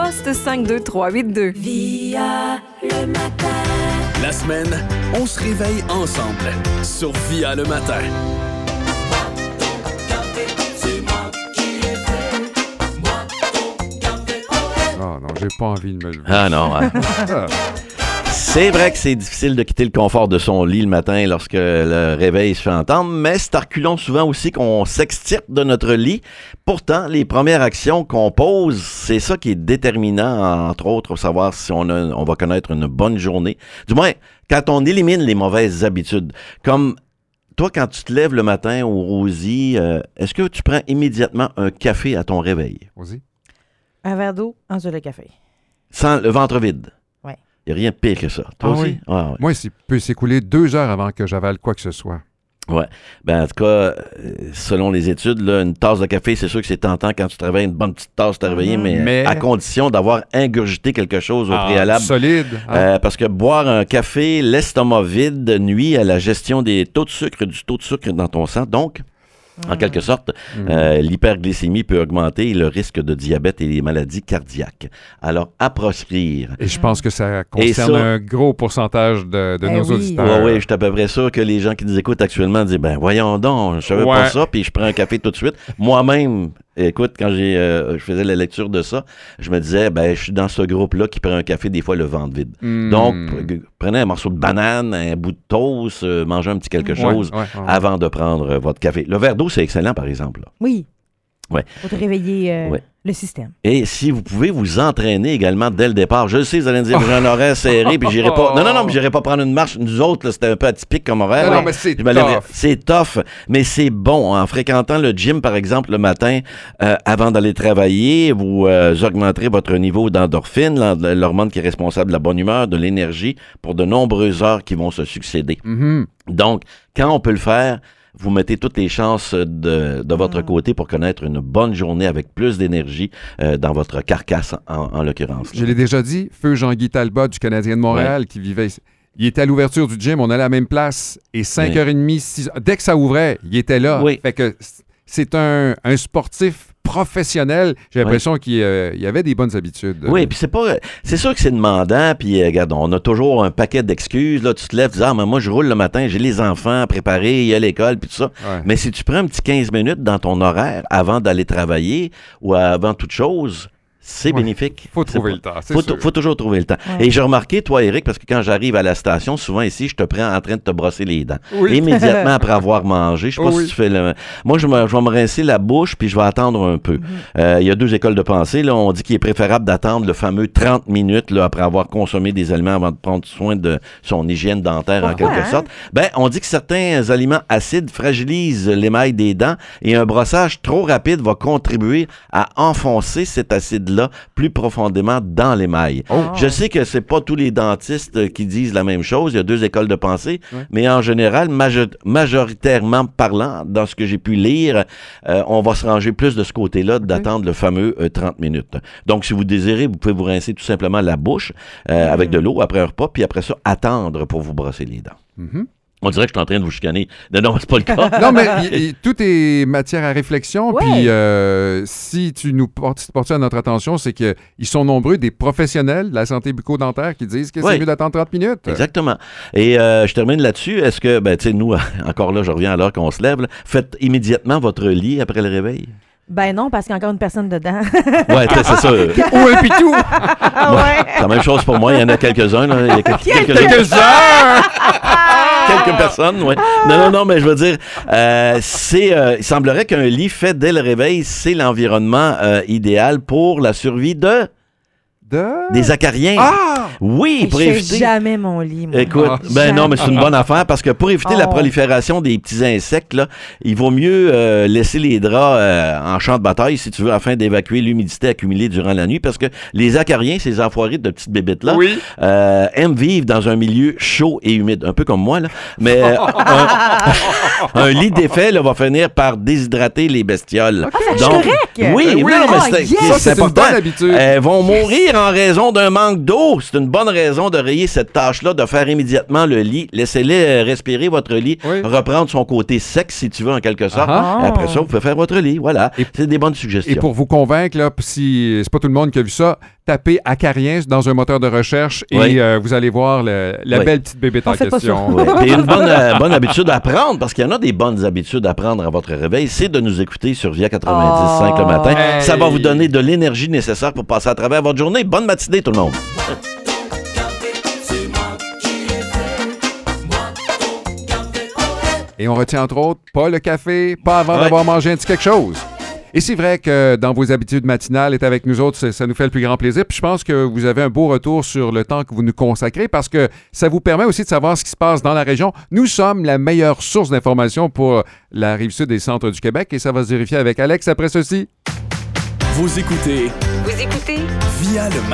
poste 52382. Via le matin. La semaine, on se réveille ensemble sur Via le matin. Ah non, j'ai pas envie de me lever. Ah non. Hein. C'est vrai que c'est difficile de quitter le confort de son lit le matin lorsque le réveil se fait entendre, mais c'est à reculons souvent aussi qu'on s'extirpe de notre lit. Pourtant, les premières actions qu'on pose, c'est ça qui est déterminant, entre autres, pour savoir si on va connaître une bonne journée. Du moins, quand on élimine les mauvaises habitudes, comme toi, quand tu te lèves le matin au Rosie, est-ce que tu prends immédiatement un café à ton réveil? Vas-y. Un verre d'eau, ensuite le café. Sans le ventre vide? Oui. Il n'y a rien de pire que ça. Toi aussi? Oui. Ah, ouais. Moi, il peut s'écouler 2 heures avant que j'avale quoi que ce soit. Ouais. Ben, en tout cas, selon les études, là, une tasse de café, c'est sûr que c'est tentant quand tu te réveilles, une bonne petite tasse te réveiller, mais à condition d'avoir ingurgité quelque chose au préalable. Solide. Hein? Parce que boire un café, l'estomac vide, nuit à la gestion du taux de sucre dans ton sang. Donc, en quelque sorte, l'hyperglycémie peut augmenter le risque de diabète et les maladies cardiaques. Alors, à proscrire. Et je pense que ça concerne un gros pourcentage de nos auditeurs. Oui, je suis à peu près sûr que les gens qui nous écoutent actuellement disent, ben voyons donc, je savais pas ça, puis je prends un café tout de suite. Moi-même, écoute, quand je faisais la lecture de ça, je me disais, ben je suis dans ce groupe-là qui prend un café des fois le ventre vide. Donc, prenez un morceau de banane, un bout de toast, mangez un petit quelque chose avant de prendre votre café. Le verre d'eau, c'est excellent, par exemple. Là. Oui. Ouais. Pour te réveiller le système. Et si vous pouvez vous entraîner également dès le départ. Je sais, vous allez me dire, j'ai un horaire serré, puis j'irai pas. Non, mais j'irai pas prendre une marche. Nous autres, là, c'était un peu atypique comme horaire. Non, mais c'est tough. C'est tough, mais c'est bon. En fréquentant le gym, par exemple, le matin, avant d'aller travailler, vous augmenterez votre niveau d'endorphine, l'hormone qui est responsable de la bonne humeur, de l'énergie, pour de nombreuses heures qui vont se succéder. Mm-hmm. Donc, quand on peut le faire, vous mettez toutes les chances de votre côté pour connaître une bonne journée avec plus d'énergie dans votre carcasse, en l'occurrence. Je l'ai déjà dit, feu Jean-Guy Talbot du Canadien de Montréal qui vivait ici. Il était à l'ouverture du gym, on allait à la même place, et 5h30, 6h, dès que ça ouvrait, il était là. Oui. Fait que c'est un sportif professionnel. J'ai l'impression qu'il y avait des bonnes habitudes. Oui, puis c'est sûr que c'est demandant, puis regarde, on a toujours un paquet d'excuses. Là, tu te lèves, tu dis, mais moi, je roule le matin, j'ai les enfants à préparer, il y a l'école, puis tout ça. Ouais. Mais si tu prends un petit 15 minutes dans ton horaire avant d'aller travailler ou avant toute chose, c'est bénéfique. Faut trouver le temps, c'est sûr. Faut toujours trouver le temps. Ouais. Et j'ai remarqué, toi, Éric, parce que quand j'arrive à la station, souvent ici, je te prends en train de te brosser les dents. Oui. Immédiatement après avoir mangé. Je sais pas si tu fais le... Moi, je vais me rincer la bouche, puis je vais attendre un peu. Il y a 2 écoles de pensée. Là, on dit qu'il est préférable d'attendre le fameux 30 minutes là, après avoir consommé des aliments avant de prendre soin de son hygiène dentaire, en quelque sorte. Ben, on dit que certains aliments acides fragilisent l'émail des dents et un brossage trop rapide va contribuer à enfoncer cet acide-là plus profondément dans l'émail. Je sais que c'est pas tous les dentistes qui disent la même chose. Il y a 2 écoles de pensée, mais en général, majoritairement parlant, dans ce que j'ai pu lire, on va se ranger plus de ce côté-là, d'attendre le fameux 30 minutes. Donc, si vous désirez, vous pouvez vous rincer tout simplement la bouche avec de l'eau après un repas, puis après ça, attendre pour vous brosser les dents. Mm-hmm. On dirait que je suis en train de vous chicaner. Non, c'est pas le cas. Non, mais tout est matière à réflexion. Puis si tu nous portes à notre attention, c'est qu'ils sont nombreux, des professionnels de la santé bucco-dentaire qui disent que c'est mieux d'attendre 30 minutes. Exactement. Et je termine là-dessus. Est-ce que, tu sais, nous, encore là, je reviens à l'heure qu'on se lève, là, faites immédiatement votre lit après le réveil? Ben non, parce qu'il y a encore une personne dedans. Ouais, c'est ça. Ou un pitou! C'est la même chose pour moi. Il y en a quelques-uns. Là. Il y a quelques-uns! Quelques personnes, oui. Non, mais je veux dire, il semblerait qu'un lit fait dès le réveil, c'est l'environnement idéal pour la survie des acariens. Ah! Oui, pour éviter... Je fais jamais mon lit, moi. Écoute, non, mais c'est une bonne affaire parce que pour éviter la prolifération des petits insectes, là, il vaut mieux laisser les draps en champ de bataille, si tu veux, afin d'évacuer l'humidité accumulée durant la nuit parce que les acariens, ces enfoirés de petites bébites-là, aiment vivre dans un milieu chaud et humide, un peu comme moi, là. Mais un lit défait là, va finir par déshydrater les bestioles. Okay. Donc, je suis correct. Oui, non, mais c'est important. Une bonne habitude. Elles vont mourir en raison d'un manque d'eau. C'est une bonne raison de rayer cette tâche-là, de faire immédiatement le lit. Laissez-les respirer votre lit, reprendre son côté sec, si tu veux, en quelque sorte. Après ça, vous pouvez faire votre lit. Voilà. C'est des bonnes suggestions. Et pour vous convaincre, là, si c'est pas tout le monde qui a vu ça, tapez Acariens dans un moteur de recherche et vous allez voir la belle petite bébête en question. Et une bonne habitude à prendre, parce qu'il y en a des bonnes habitudes à prendre à votre réveil, c'est de nous écouter sur VIA 90.5 le matin. Hey. Ça va vous donner de l'énergie nécessaire pour passer à travers votre journée. Bonne matinée, tout le monde. Et on retient entre autres, pas le café, pas avant d'avoir mangé un petit quelque chose. Et c'est vrai que dans vos habitudes matinales, être avec nous autres, ça nous fait le plus grand plaisir. Puis je pense que vous avez un beau retour sur le temps que vous nous consacrez parce que ça vous permet aussi de savoir ce qui se passe dans la région. Nous sommes la meilleure source d'information pour la Rive-Sud et Centre du Québec et ça va se vérifier avec Alex après ceci. Vous écoutez VIA le